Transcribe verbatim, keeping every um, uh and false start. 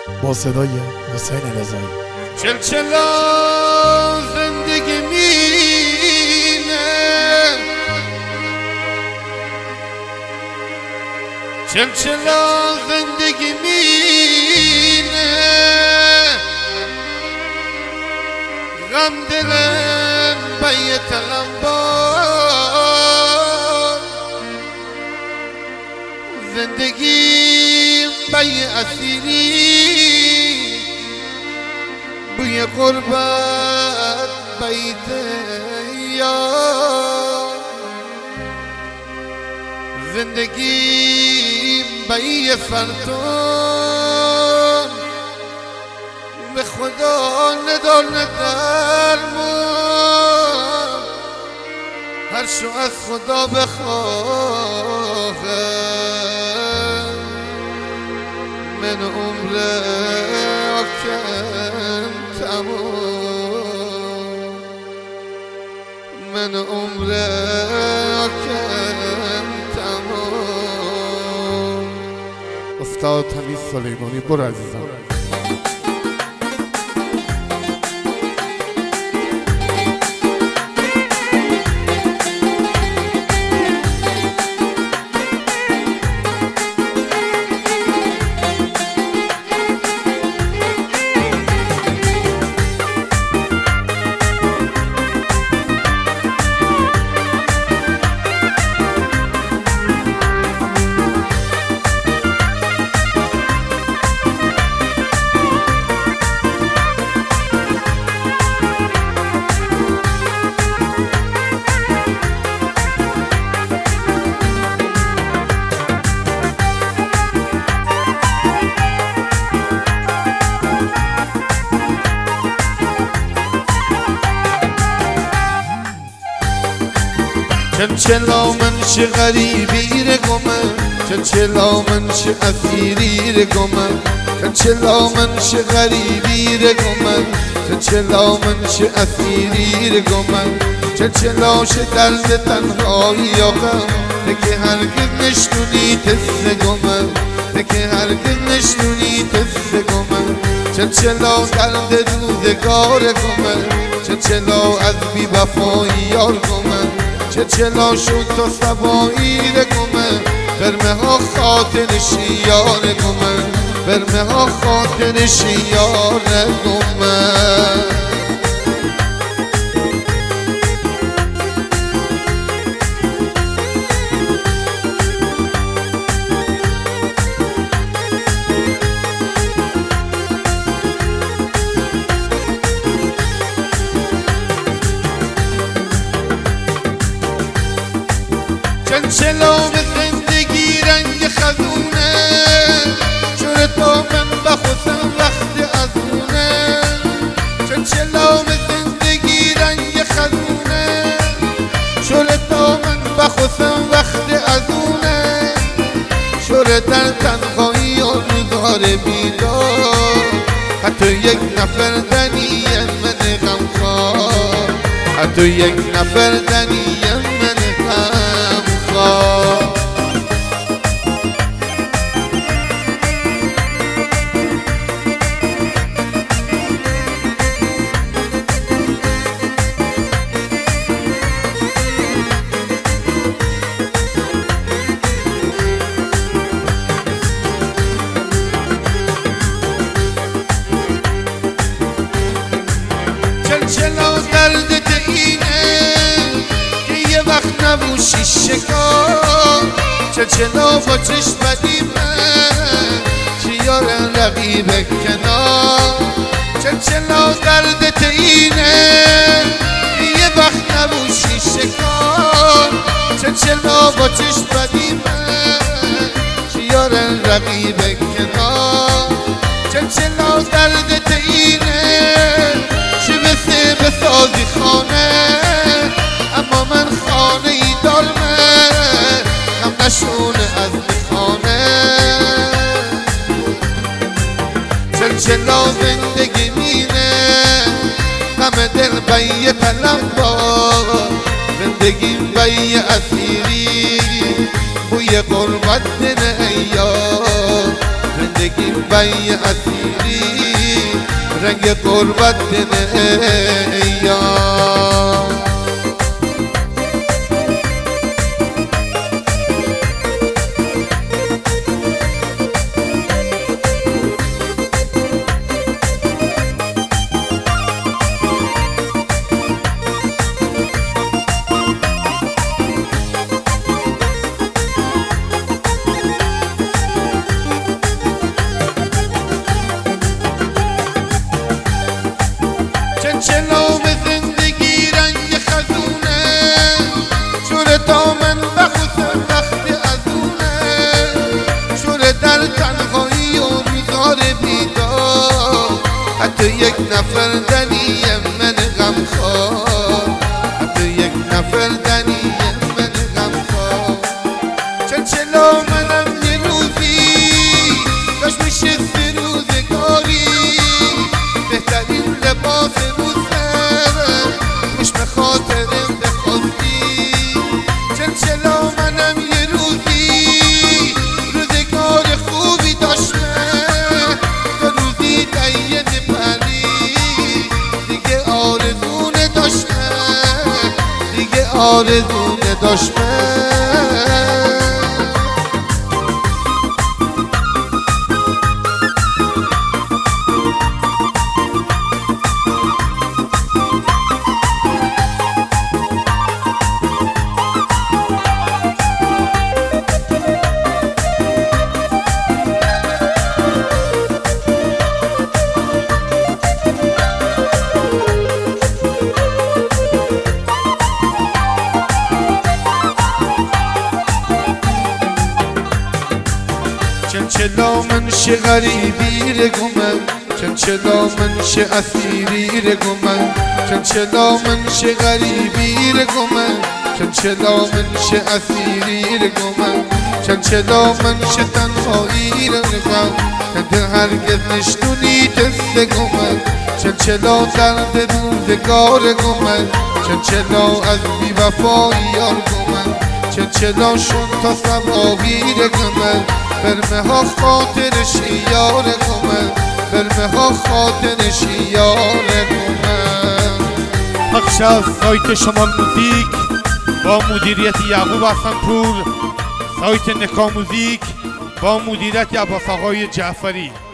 با صدای حسین رضایی. چلچلا زندگی مینه، چلچلا زندگی مینه، غم دلم بیت الانبار، زندگی بی اسیری، بوی غربت بیت یار، زندگی بی فرتون، به خدا ندار ندرمون، هر شو از خدا بخواهم، من عمر آکن تمام، من عمر آکن تمام. استاد تمیز سلیمانی، برو عزیزم. چلچلا من چه غریبی رگمه، چلچلا من چه اسیری رگمه، چلچلا من چه غریبی رگمه، چلچلا من چه اسیری رگمه، چلچلا چه درد تنهایی آقم، که هرگز نشنونی تسته گمه، که هرگز نشنونی تسته گمه، چلچلا درد روزگار گمه، چلچلا از بی وفایی یار گمه، چلچلا شد تا سبایی رگمه، برمه ها خاطر شیار گمه، برمه ها خاطر شیار گمه. چلچلا به زندگی رنگ خزونه، چور تا من بخوزم وقت ازونه، چلچلا به زندگی رنگ خزونه، چور تا من بخوزم وقت ازونه، چور در تنهایی و روزگار بیدار، حتی یک نفر دنیم من غمخوار، حتی یک نفر دنیم من غمخوار. چلچلا دردت اینه که یه وقت نبوشی شکار، چلچلا با چشم بدی من چیار رقیب کنار، چلچلا دردت اینه که یه وقت نبوشی شکار، چلچلا با چشم بدی من چیار رقیب کنار، چلچلا دردت اینه چه بسه بسازی خانه، اما من خانه ای دارمه، غم نشونه از میخانه. چلچلا زندگی مینه، غم دل بی طلب‌ها، زندگی بی اسیری، بوی غربت دل ایار، زندگی بی اسیری رنگ قربت دنه ایام چلوم زندگی رنگ خزونه شور دامن و خسن وقت ازونه شور در تنهایی و روزار بیدار حتی یک نفر دنی من غمخوار حتی یک نفر دنی من غمخوار چلچلا منم یه روزی داشت میشه سه روزگاری بهترین لباس چلچلا منم یه روزی روزگار خوبی داشته تا روزی دیگه پری دیگه آرزونه داشته دیگه آرزونه داشته چلچلا من شه غریبی رگومن چلچلا من شه اسیری رگومن چلچلا من شه غریبی رگومن چلچلا من شه اسیری رگومن چلچلا من شه تنهایی رگومن کده هرگز نشتونی دست گومن چلچلا درد روزگار گومن چلچلا از بی وفایی یار گومن چلچلا شون تا سباوی رگومن برمه ها خاطرش یار گومن برمه ها خاطرش یار گومن پخش از سایت شمال موزیک با مدیریت یعقوب حسن‌پور، سایت نکا موزیک با مدیریت عباس آقای جعفری.